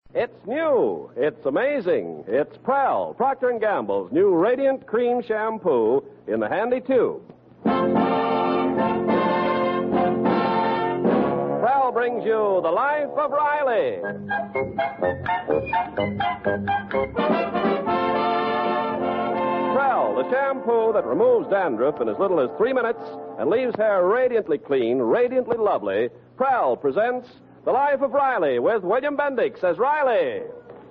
It's new. It's amazing. It's Prell, Procter & Gamble's new Radiant Cream Shampoo in the handy tube. Prell brings you The Life of Riley. Prell, the shampoo that removes dandruff in as little as 3 minutes and leaves hair radiantly clean, radiantly lovely. Prell presents The Life of Riley with William Bendix as Riley.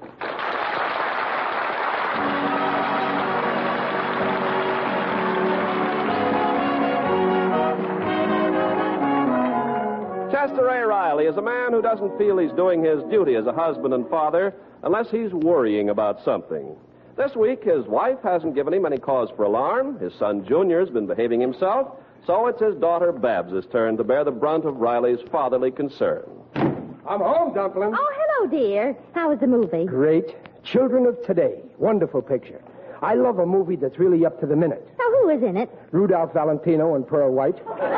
Chester A. Riley is a man who doesn't feel he's doing his duty as a husband and father unless he's worrying about something. This week, his wife hasn't given him any cause for alarm. His son Junior's been behaving himself, so it's his daughter Babs' turn to bear the brunt of Riley's fatherly concern. I'm home, Dumpling. Oh, hello, dear. How was the movie? Great. Children of Today. Wonderful picture. I love a movie that's really up to the minute. Now, who was in it? Rudolph Valentino and Pearl White.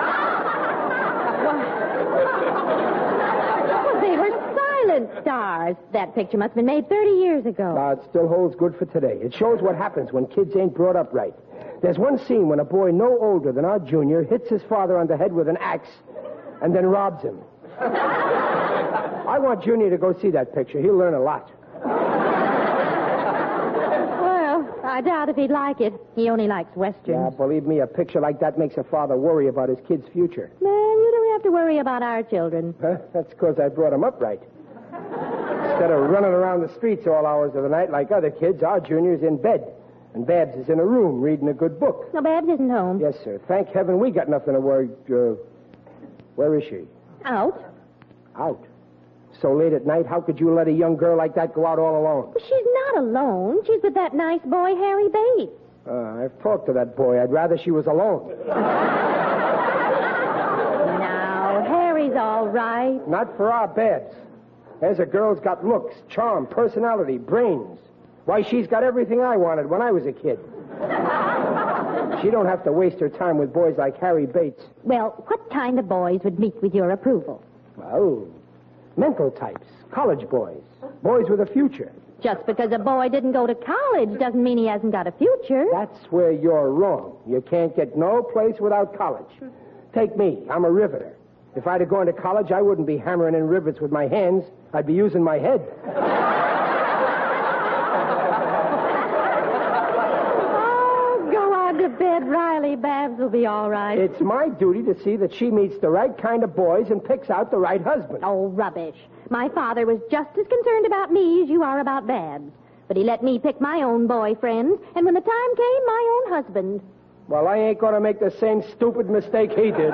Well, they were silent stars. That picture must have been made 30 years ago. It still holds good for today. It shows what happens when kids ain't brought up right. There's one scene when a boy no older than our Junior hits his father on the head with an axe and then robs him. I want Junior to go see that picture. He'll learn a lot. Well, I doubt if he'd like it. He only likes westerns. Yeah, believe me, a picture like that makes a father worry about his kid's future. Man, you don't have to worry about our children. Huh? That's because I brought them up right. Instead of running around the streets all hours of the night like other kids, our Junior's in bed. And Babs is in a room reading a good book. No, Babs isn't home. Yes, sir. Thank heaven we got nothing to worry. Where is she? Out. Out? So late at night, how could you let a young girl like that go out all alone? Well, she's not alone. She's with that nice boy, Harry Bates. I've talked to that boy. I'd rather she was alone. Now, Harry's all right. Not for our Babs. There's a girl's got looks, charm, personality, brains. Why, she's got everything I wanted when I was a kid. She don't have to waste her time with boys like Harry Bates. Well, what kind of boys would meet with your approval? Well, mental types, college boys, boys with a future. Just because a boy didn't go to college doesn't mean he hasn't got a future. That's where you're wrong. You can't get no place without college. Take me. I'm a riveter. If I'd have gone to college, I wouldn't be hammering in rivets with my hands. I'd be using my head. To bed, Riley. Babs will be all right. It's my duty to see that she meets the right kind of boys and picks out the right husband. Oh, rubbish. My father was just as concerned about me as you are about Babs. But he let me pick my own boyfriend, and when the time came, my own husband. Well, I ain't going to make the same stupid mistake he did.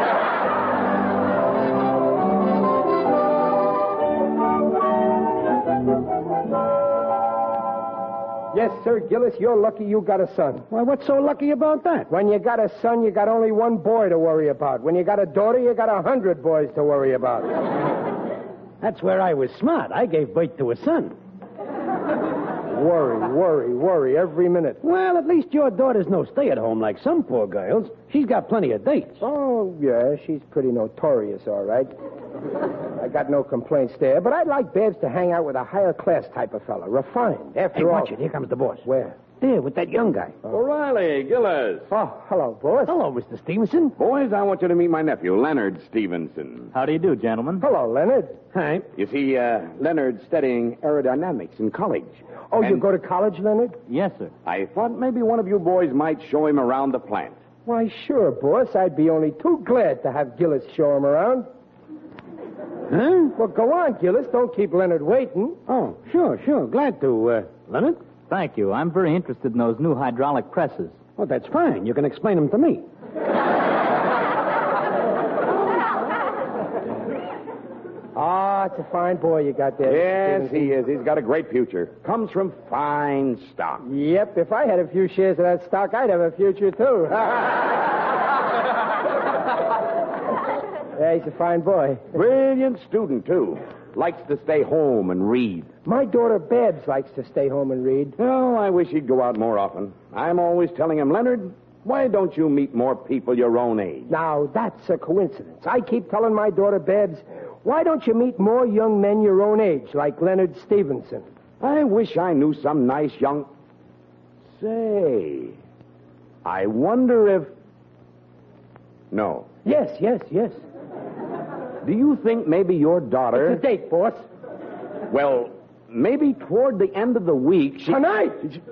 Yes, sir, Gillis, you're lucky you got a son. Why, what's so lucky about that? When you got a son, you got only one boy to worry about. When you got a daughter, you got 100 boys to worry about. That's where I was smart. I gave birth to a son. Worry every minute. Well, at least your daughter's no stay-at-home like some poor girls. She's got plenty of dates. Oh, yeah, she's pretty notorious, all right. I got no complaints there, but I'd like Babs to hang out with a higher class type of fella, refined. After all... watch it. Here comes the boss. Where? There, with that young guy. O'Reilly, Gillis. Oh, hello, boss. Hello, Mr. Stevenson. Boys, I want you to meet my nephew, Leonard Stevenson. How do you do, gentlemen? Hello, Leonard. Hi. You see, Leonard's studying aerodynamics in college. Oh, you And go to college, Leonard? Yes, sir. I thought maybe one of you boys might show him around the plant. Why, sure, boss. I'd be only too glad to have Gillis show him around. Huh? Well, go on, Gillis. Don't keep Leonard waiting. Oh, sure. Glad to, Leonard. Thank you. I'm very interested in those new hydraulic presses. Oh, that's fine. You can explain them to me. Ah, it's a fine boy you got there. Yes, he is. He's got a great future. Comes from fine stock. Yep, if I had a few shares of that stock, I'd have a future, too. Yeah, he's a fine boy. Brilliant student, too. Likes to stay home and read. My daughter Babs likes to stay home and read. Oh, I wish he'd go out more often. I'm always telling him, Leonard, why don't you meet more people your own age? Now, that's a coincidence. I keep telling my daughter Babs, Why don't you meet more young men your own age, like Leonard Stevenson? I wish I knew some nice young... Say, I wonder if... No. Yes. Do you think maybe your daughter... It's a date, boss. Well, maybe toward the end of the week she... Tonight!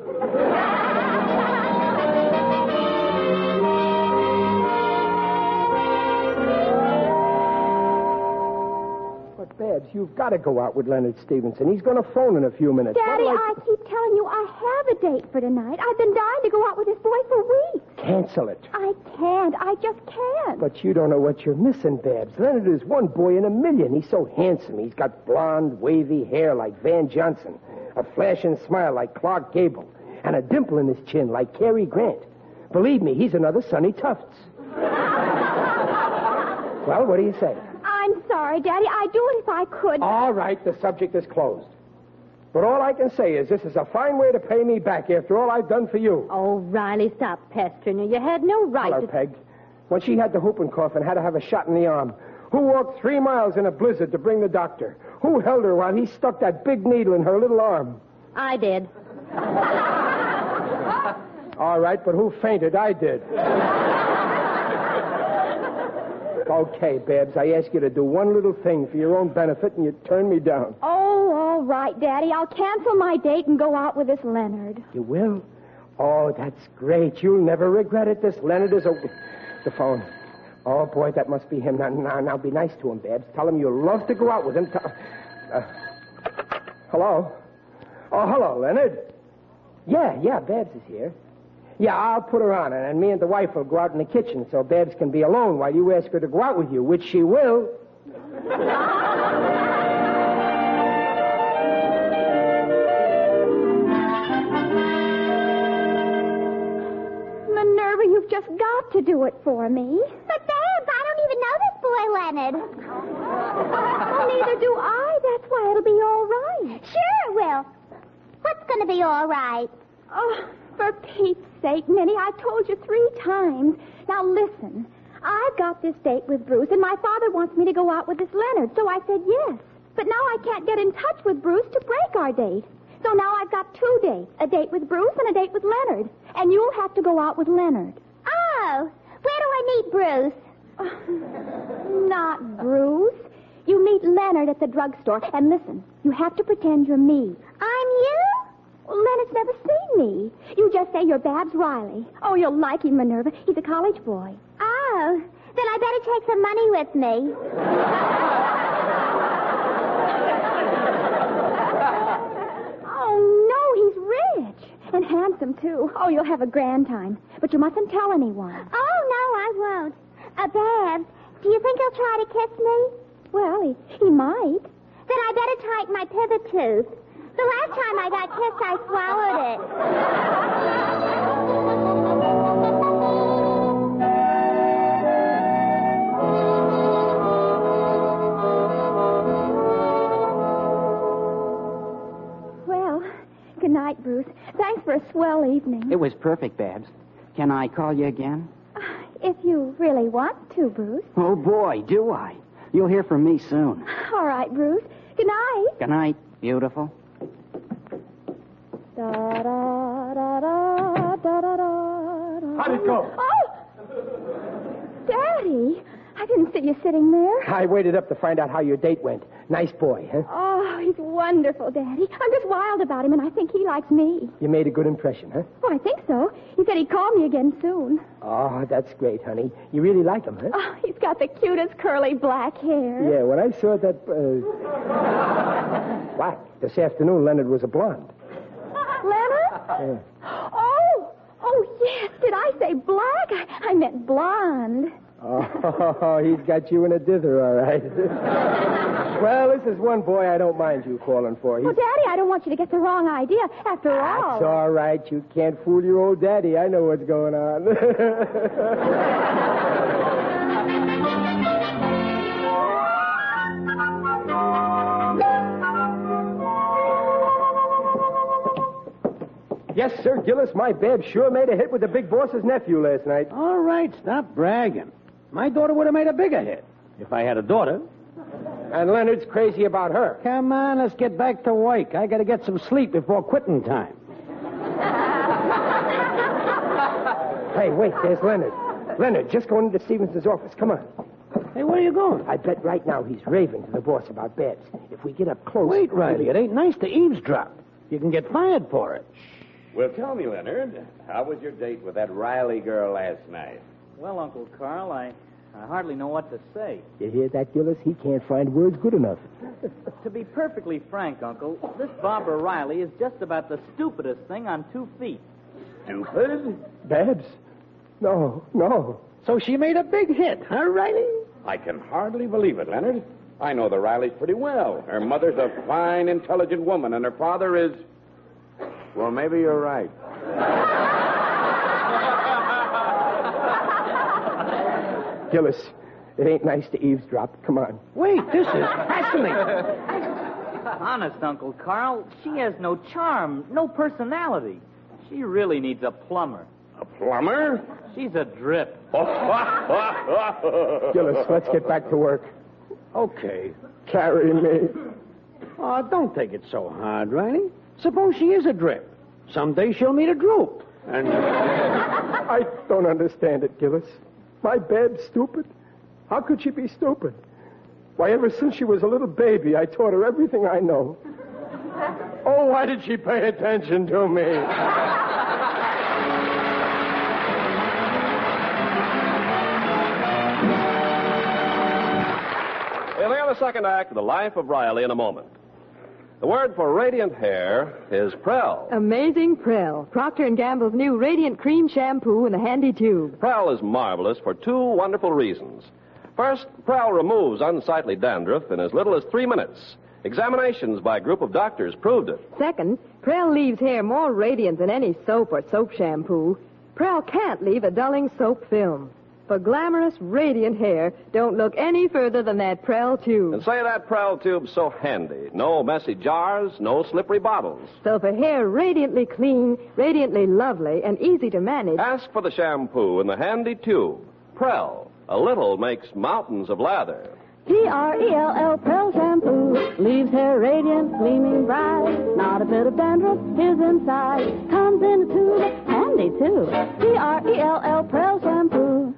But, Babs, you've got to go out with Leonard Stevenson. He's going to phone in a few minutes. Daddy, I keep telling you I have a date for tonight. I've been dying to go out with this boy for weeks. Cancel it. I can't. I just can't. But you don't know what you're missing, Babs. Leonard is one boy in a million. He's so handsome. He's got blonde, wavy hair like Van Johnson, a flashing smile like Clark Gable, and a dimple in his chin like Cary Grant. Believe me, he's another Sonny Tufts. Well, what do you say? I'm sorry, Daddy. I'd do it if I could. All right, the subject is closed. But all I can say is this is a fine way to pay me back after all I've done for you. Oh, Riley, stop pestering her. You had no right Hello, Peg. When she had the whooping cough and had to have a shot in the arm, who walked 3 miles in a blizzard to bring the doctor? Who held her while he stuck that big needle in her little arm? I did. All right, but who fainted? I did. Okay, Babs, I ask you to do one little thing for your own benefit, and you turn me down. Oh, all right, Daddy. I'll cancel my date and go out with this Leonard. You will? Oh, that's great. You'll never regret it. This Leonard is a... The phone. Oh, boy, that must be him. Now, be nice to him, Babs. Tell him you'll love to go out with him. Hello? Oh, hello, Leonard. Yeah, Babs is here. Yeah, I'll put her on, and me and the wife will go out in the kitchen so Babs can be alone while you ask her to go out with you, which she will. Minerva, you've just got to do it for me. But, Babs, I don't even know this boy, Leonard. Well, neither do I. That's why it'll be all right. Sure it will. What's going to be all right? Oh, for Pete's sake, Minnie, I told you 3 times. Now, listen. I've got this date with Bruce, and my father wants me to go out with this Leonard, so I said yes. But now I can't get in touch with Bruce to break our date. So now I've got 2 dates, a date with Bruce and a date with Leonard. And you'll have to go out with Leonard. Oh, where do I meet Bruce? Not Bruce. You meet Leonard at the drugstore. And listen, you have to pretend you're me. I'm you? Leonard's never seen me. You just say you're Babs Riley. Oh, you'll like him, Minerva. He's a college boy. Oh, then I better take some money with me. Oh, no, he's rich. And handsome, too. Oh, you'll have a grand time. But you mustn't tell anyone. Oh, no, I won't. Babs, do you think he'll try to kiss me? Well, he might. Then I better tighten my pivot tooth. The last time I got kissed, I swallowed it. Well, good night, Bruce. Thanks for a swell evening. It was perfect, Babs. Can I call you again? If you really want to, Bruce. Oh, boy, do I. You'll hear from me soon. All right, Bruce. Good night. Good night, beautiful. How'd it go? Oh! Daddy, I didn't see you sitting there. I waited up to find out how your date went. Nice boy, huh? Oh, he's wonderful, Daddy. I'm just wild about him, and I think he likes me. You made a good impression, huh? Oh, I think so. He said he'd call me again soon. Oh, that's great, honey. You really like him, huh? Oh, he's got the cutest curly black hair. Yeah, when I saw that... black. This afternoon, Leonard was a blonde. Leonard? Yeah. Oh, yes. Did I say black? I meant blonde. Oh, he's got you in a dither, all right. Well, this is one boy I don't mind you calling for. Well, Daddy, I don't want you to get the wrong idea. After all... That's all right. You can't fool your old daddy. I know what's going on. Yes, sir, Gillis, my Babs sure made a hit with the big boss's nephew last night. All right, stop bragging. My daughter would have made a bigger hit if I had a daughter. And Leonard's crazy about her. Come on, let's get back to work. I got to get some sleep before quitting time. Hey, wait, there's Leonard. Leonard, just going into Stevenson's office. Come on. Hey, where are you going? I bet right now he's raving to the boss about Babs. If we get up close... Wait, Riley, it ain't nice to eavesdrop. You can get fired for it. Well, tell me, Leonard, how was your date with that Riley girl last night? Well, Uncle Carl, I hardly know what to say. You hear that, Gillis? He can't find words good enough. To be perfectly frank, Uncle, this Barbara Riley is just about the stupidest thing on 2 feet. Stupid? Babs? No. So she made a big hit, huh, Riley? I can hardly believe it, Leonard. I know the Rileys pretty well. Her mother's a fine, intelligent woman, and her father is... Well, maybe you're right. Gillis, it ain't nice to eavesdrop. Come on. Wait, this is fascinating. Honest, Uncle Carl, she has no charm, no personality. She really needs a plumber. A plumber? She's a drip. Gillis, let's get back to work. Okay. Carry me. Oh, don't take it so hard, Riley. Suppose she is a drip. Someday she'll meet a droop. And I don't understand it, Gillis. My Bab's stupid? How could she be stupid? Why, ever since she was a little baby, I taught her everything I know. Oh, why did she pay attention to me? We'll hear the second act of The Life of Riley in a moment. The word for radiant hair is Prel. Amazing Prel. Procter & Gamble's new Radiant Cream Shampoo in a handy tube. Prel is marvelous for 2 wonderful reasons. First, Prel removes unsightly dandruff in as little as 3 minutes. Examinations by a group of doctors proved it. Second, Prel leaves hair more radiant than any soap or soap shampoo. Prel can't leave a dulling soap film. For glamorous, radiant hair, don't look any further than that Prel tube. And say that Prel tube's so handy. No messy jars, no slippery bottles. So for hair radiantly clean, radiantly lovely, and easy to manage... Ask for the shampoo in the handy tube. Prel. A little makes mountains of lather. P-R-E-L-L, Prel Shampoo. Leaves hair radiant, gleaming bright. Not a bit of dandruff is inside. Comes in a tube, handy too. P-R-E-L-L, Prel Shampoo.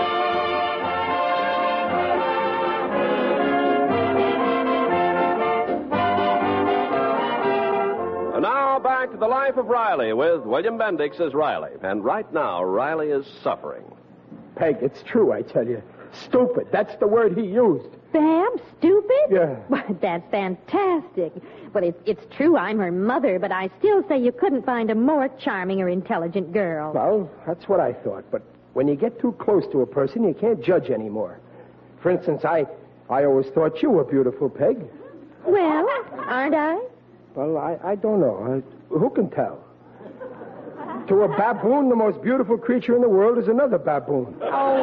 And now back to The Life of Riley with William Bendix as Riley. And right now, Riley is suffering. Peg, it's true, I tell you. Stupid. That's the word he used. Babs, stupid? Yeah. Well, that's fantastic. Well, it's true I'm her mother, but I still say you couldn't find a more charming or intelligent girl. Well, that's what I thought. But when you get too close to a person, you can't judge anymore. For instance, I always thought you were beautiful, Peg. Well, aren't I? Well, I don't know. Who can tell? To a baboon, the most beautiful creature in the world is another baboon.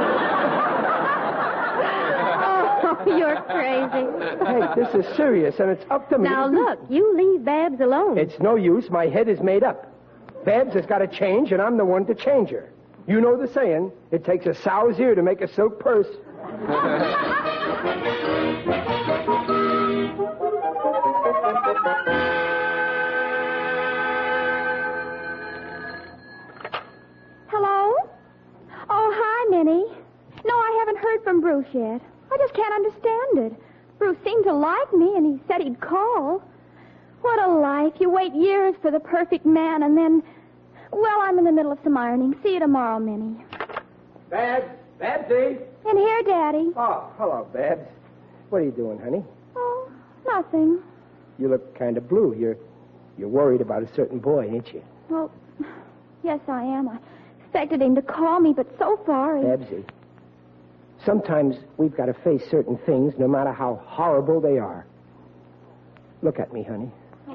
Oh, you're crazy. Hey, this is serious, and it's up to me. Now, look, you leave Babs alone. It's no use. My head is made up. Babs has got to change, and I'm the one to change her. You know the saying, it takes a sow's ear to make a silk purse. Hello? Oh, hi, Minnie. No, I haven't heard from Bruce yet. I just can't understand it. Bruce seemed to like me, and he said he'd call. What a life. You wait years for the perfect man, and then... Well, I'm in the middle of some ironing. See you tomorrow, Minnie. Babsy. In here, Daddy. Oh, hello, Babs. What are you doing, honey? Oh, nothing. You look kind of blue. You're worried about a certain boy, ain't you? Well, yes, I am. I expected him to call me, but so far... Babsy, sometimes we've got to face certain things no matter how horrible they are. Look at me, honey.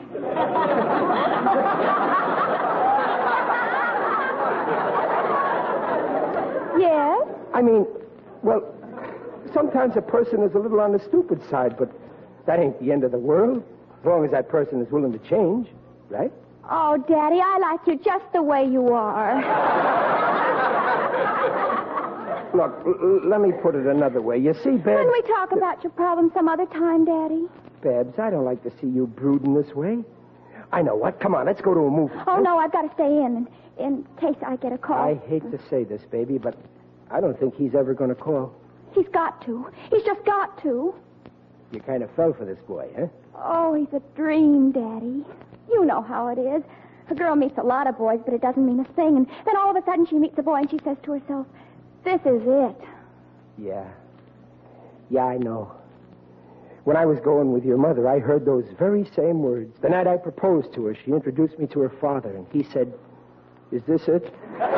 Yes? I mean, well, sometimes a person is a little on the stupid side, but that ain't the end of the world, as long as that person is willing to change, right? Oh, Daddy, I like you just the way you are. Look, let me put it another way. You see, Babs... Can we talk about your problem some other time, Daddy? Babs, I don't like to see you brooding this way. I know what. Come on, let's go to a movie. Oh, no, I've got to stay in case I get a call. I hate to say this, baby, but I don't think he's ever going to call. He's got to. He's just got to. You kind of fell for this boy, huh? Oh, he's a dream, Daddy. You know how it is. A girl meets a lot of boys, but it doesn't mean a thing. And then all of a sudden she meets a boy and she says to herself, this is it. Yeah. Yeah, I know. When I was going with your mother, I heard those very same words. The night I proposed to her, she introduced me to her father, and he said, is this it?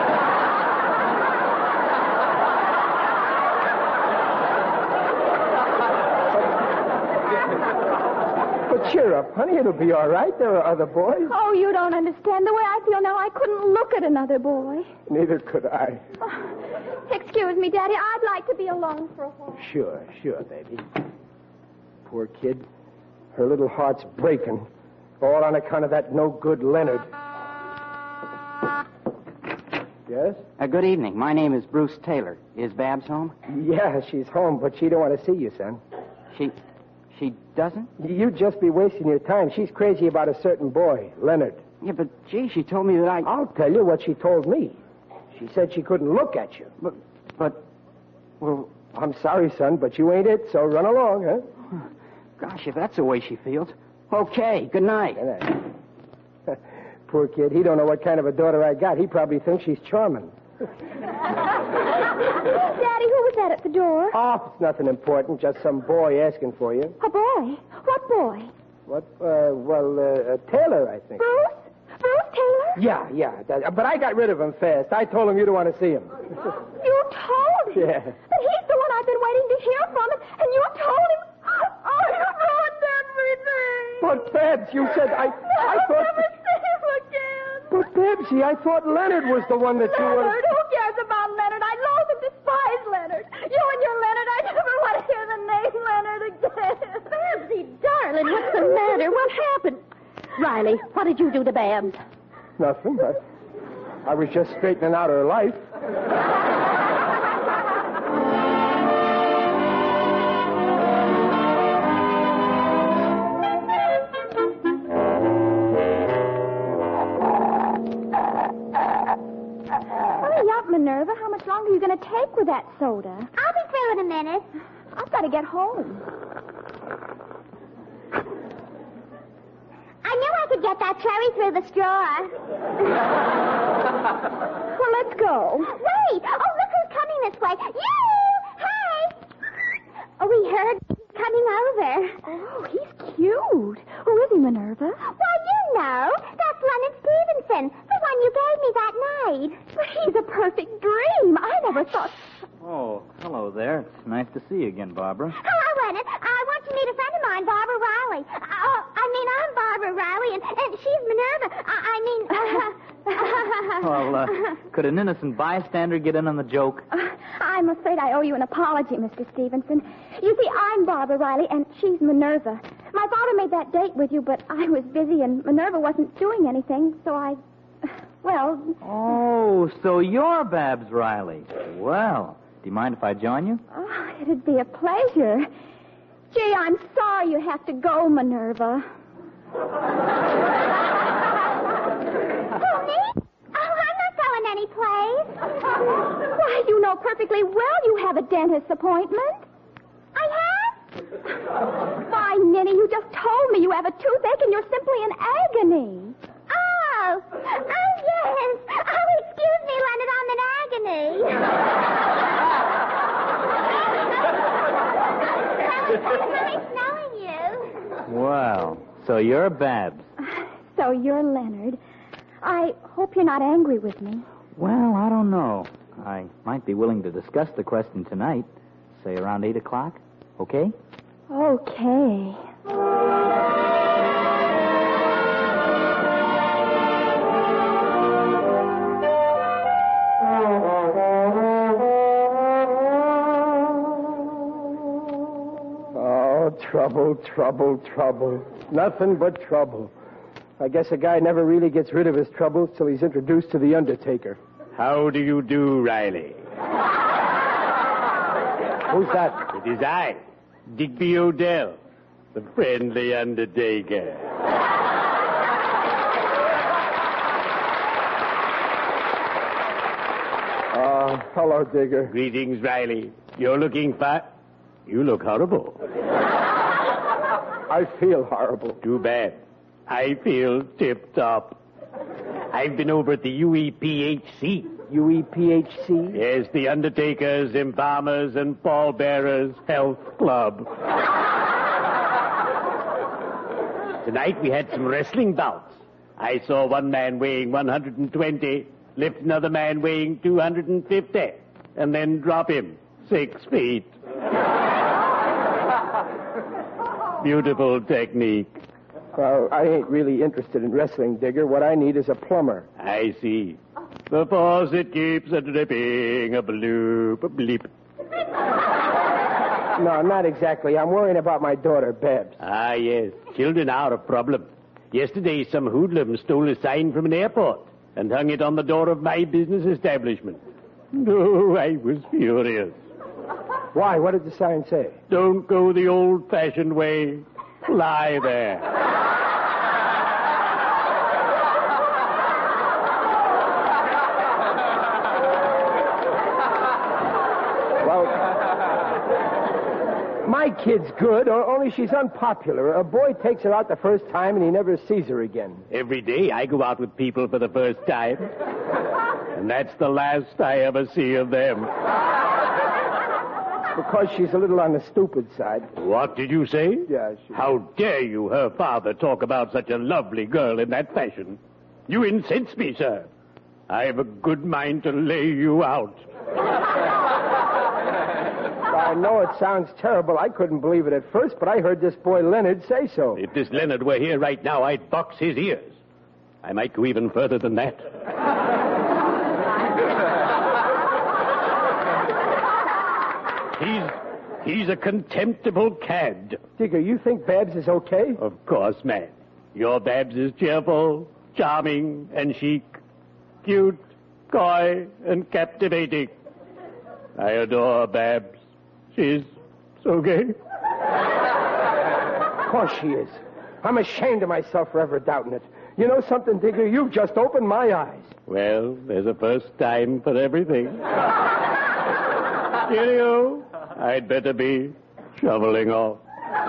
But cheer up, honey. It'll be all right. There are other boys. Oh, you don't understand. The way I feel now, I couldn't look at another boy. Neither could I. Oh, excuse me, Daddy. I'd like to be alone for a while. Sure, baby. Poor kid. Her little heart's breaking. All on account of that no-good Leonard. Yes? Good evening. My name is Bruce Taylor. Is Babs home? Yeah, she's home, but she don't want to see you, son. She doesn't? You'd just be wasting your time. She's crazy about a certain boy, Leonard. Yeah, but, gee, she told me that I'll tell you what she told me. She said she couldn't look at you. But, well... I'm sorry, son, but you ain't it, so run along, huh? Gosh, if that's the way she feels. Okay, good night. Good night. Poor kid, he don't know what kind of a daughter I got. He probably thinks she's charming. Daddy, who was that at the door? Oh, it's nothing important, just some boy asking for you. A boy? What boy? What? Taylor, I think. Bruce? Bruce Taylor? Yeah. But I got rid of him fast. I told him you don't want to see him. You told him? Yeah. But he's the one I've been waiting to hear from, and you told him. Oh, you ruined everything. But, Babs, you said I thought... I'll never see him again. But, Babsy, I thought Leonard was the one that you were... Leonard? Who cares about Leonard? I loathe and despise Leonard. You and your Leonard, I never want to hear the name Leonard again. Babsy, darling, what's the matter? What happened? Riley, what did you do to Babs? Nothing. I was just straightening out her life. Hurry up, Minerva. How much longer are you going to take with that soda? I'll be through in a minute. I've got to get home. I knew I could get that cherry through the straw. Well, let's go. Wait! Oh, look who's coming this way. You! Hey! Oh, we heard he's coming over. Oh, he's cute. Who is he, Minerva? Why, you know. That's Leonard Stevenson, the one you gave me that night. He's a perfect dream. I never thought... Oh, hello there. It's nice to see you again, Barbara. Hello, Leonard. I want to meet a friend of mine, Barbara Riley. I'm Barbara Riley, and she's Minerva. Well, could an innocent bystander get in on the joke? I'm afraid I owe you an apology, Mr. Stevenson. You see, I'm Barbara Riley, and she's Minerva. My father made that date with you, but I was busy, and Minerva wasn't doing anything, so well... Oh, so you're Babs Riley. Well, do you mind if I join you? Oh, it'd be a pleasure. Gee, I'm sorry you have to go, Minerva. Who, me? Oh, I'm not going any place. Why, you know perfectly well you have a dentist's appointment. I have? Why, Ninny, you just told me you have a toothache and you're simply in agony. Oh, yes. Oh, excuse me, Leonard, I'm in agony. Nice knowing you. Well, so you're Babs. So you're Leonard. I hope you're not angry with me. Well, I don't know. I might be willing to discuss the question tonight, say around 8 o'clock. Okay? Okay. Trouble. Nothing but trouble. I guess a guy never really gets rid of his troubles till he's introduced to the Undertaker. How do you do, Riley? Who's that? It is I, Digby Odell, the friendly undertaker. Hello, Digger. Greetings, Riley. You're looking fat. You look horrible. I feel horrible. Too bad. I feel tip-top. I've been over at the UEPHC. UEPHC? Yes, the Undertakers, Embalmers, and Pallbearers Health Club. Tonight we had some wrestling bouts. I saw one man weighing 120 lift another man weighing 250, and then drop him 6 feet. Beautiful technique. Well, I ain't really interested in wrestling, Digger. What I need is a plumber. I see. The faucet keeps a dripping, a bloop, a bleep. No, not exactly. I'm worrying about my daughter, Babs. Ah, yes. Children are a problem. Yesterday, some hoodlum stole a sign from an airport and hung it on the door of my business establishment. Oh, I was furious. Why? What did the sign say? Don't go the old-fashioned way. Lie there. My kid's good, only she's unpopular. A boy takes her out the first time and he never sees her again. Every day I go out with people for the first time. And that's the last I ever see of them. Because she's a little on the stupid side. What did you say? Yeah, How dare you, her father, talk about such a lovely girl in that fashion? You incense me, sir. I have a good mind to lay you out. I know it sounds terrible. I couldn't believe it at first, but I heard this boy Leonard say so. If this Leonard were here right now, I'd box his ears. I might go even further than that. He's a contemptible cad. Digger, you think Babs is okay? Of course, man. Your Babs is cheerful, charming, and chic. Cute, coy, and captivating. I adore Babs. She's so gay. Of course she is. I'm ashamed of myself for ever doubting it. You know something, Digger? You've just opened my eyes. Well, there's a first time for everything. Cheerio. I'd better be shoveling off.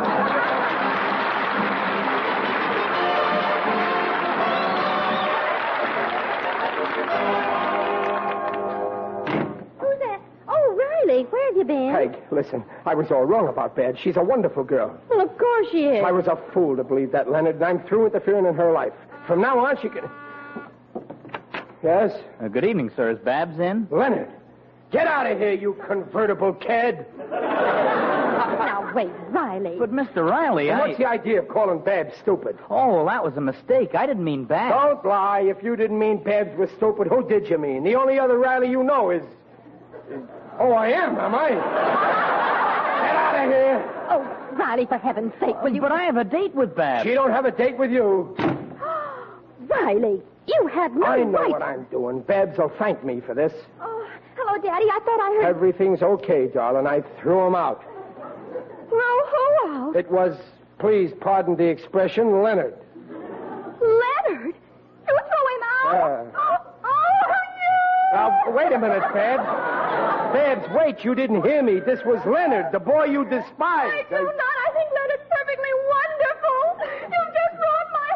Who's that? Oh, Riley, where have you been? Peg, listen, I was all wrong about Babs. She's a wonderful girl. Well, of course she is. I was a fool to believe that, Leonard, and I'm through interfering in her life. From now on, she can... Yes? Good evening, sir. Is Babs in? Leonard, get out of here, you convertible cad. Now, wait, Riley. But, Mr. Riley, And what's the idea of calling Babs stupid? Oh, well, that was a mistake. I didn't mean Babs. Don't lie. If you didn't mean Babs was stupid, who did you mean? The only other Riley you know is... Oh, I am I? Get out of here. Oh, Riley, for heaven's sake, will you... But I have a date with Babs. She don't have a date with you. Riley, you have no I know right... what I'm doing. Babs will thank me for this. Oh, hello, Daddy. I thought I heard... Everything's okay, darling. I threw him out. Throw who out? It was, please pardon the expression, Leonard. Leonard? You threw him out? Oh, Now, wait a minute, Babs. Babs, wait. You didn't hear me. This was Leonard, the boy you despise. I do not. I think Leonard's perfectly wonderful. You just ruined my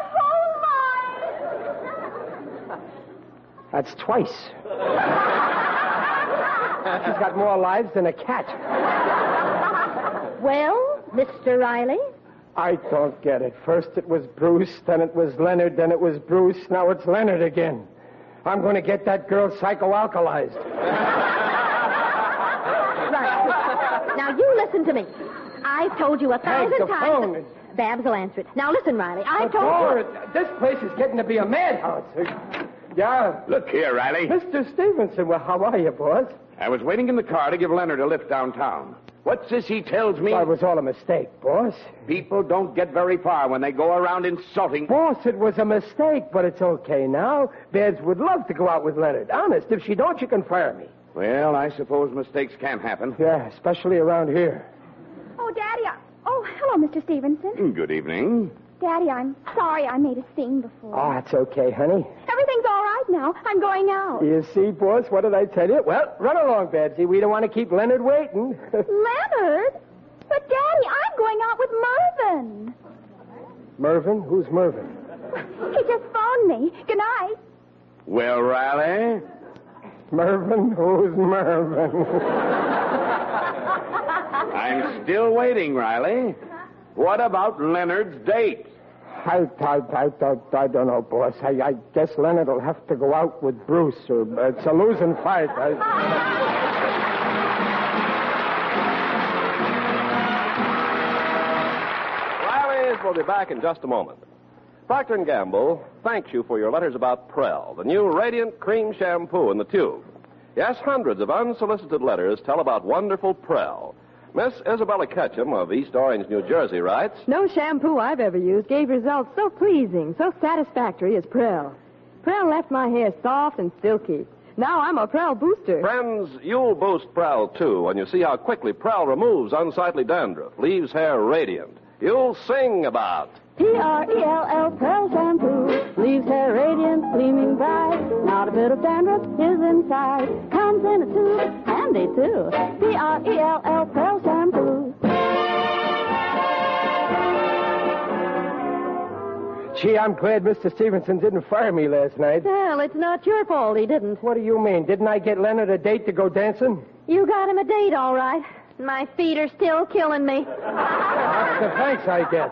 whole life. That's twice. She's got more lives than a cat. Well, Mr. Riley? I don't get it. First it was Bruce, then it was Leonard, then it was Bruce, now it's Leonard again. I'm going to get that girl psychoalkalized. Right. Now, you listen to me. I've told you 1,000 Peg, the times... phone. Babs will answer it. Now, listen, Riley. I The told door, you... this place is getting to be a madhouse. Yeah. Look here, Riley. Mr. Stevenson, well, how are you, boss? I was waiting in the car to give Leonard a lift downtown. What's this he tells me? Well, it was all a mistake, boss. People don't get very far when they go around insulting... Boss, it was a mistake, but it's okay now. Babs would love to go out with Leonard. Honest, if she don't, you can fire me. Well, I suppose mistakes can happen. Yeah, especially around here. Oh, Daddy, hello, Mr. Stevenson. Good evening. Daddy, I'm sorry I made a scene before. Oh, it's okay, honey. Everything's all right now. I'm going out. You see, boss, what did I tell you? Well, run along, Babsy. We don't want to keep Leonard waiting. Leonard? But, Daddy, I'm going out with Mervyn. Mervyn? Who's Mervyn? He just phoned me. Good night. Well, Riley? Mervyn? Who's Mervyn? I'm still waiting, Riley. What about Leonard's date? I don't know, boss. I guess Leonard will have to go out with Bruce, or it's a losing fight. Riley's will be back in just a moment. Procter & Gamble thanks you for your letters about Prel, the new Radiant Cream Shampoo in the tube. Yes, hundreds of unsolicited letters tell about wonderful Prel. Miss Isabella Ketchum of East Orange, New Jersey writes, No shampoo I've ever used gave results so pleasing, so satisfactory as Prel. Prel left my hair soft and silky. Now I'm a Prel booster. Friends, you'll boost Prel, too, when you see how quickly Prel removes unsightly dandruff, leaves hair radiant. You'll sing about P-R-E-L-L, Prel shampoo. Leaves hair radiant, gleaming bright. Not a bit of dandruff is inside. Comes in a tube, handy too. P-R-E-L-L, Prel shampoo. Gee, I'm glad Mr. Stevenson didn't fire me last night. Well, it's not your fault he didn't. What do you mean? Didn't I get Leonard a date to go dancing? You got him a date, all right. My feet are still killing me. That's the thanks I get.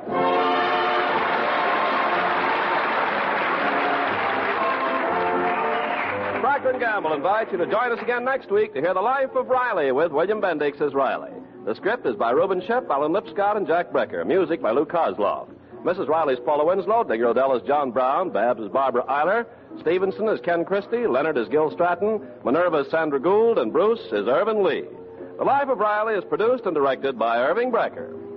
Procter & Gamble invites you to join us again next week to hear The Life of Riley with William Bendix as Riley. The script is by Reuben Ship, Alan Lipscott, and Jack Brecker. Music by Lou Kozlov. Mrs. Riley's Paula Winslow, Digger Odell is John Brown, Babs is Barbara Eiler, Stevenson is Ken Christie, Leonard is Gil Stratton, Minerva is Sandra Gould, and Bruce is Irvin Lee. The Life of Riley is produced and directed by Irving Brecker.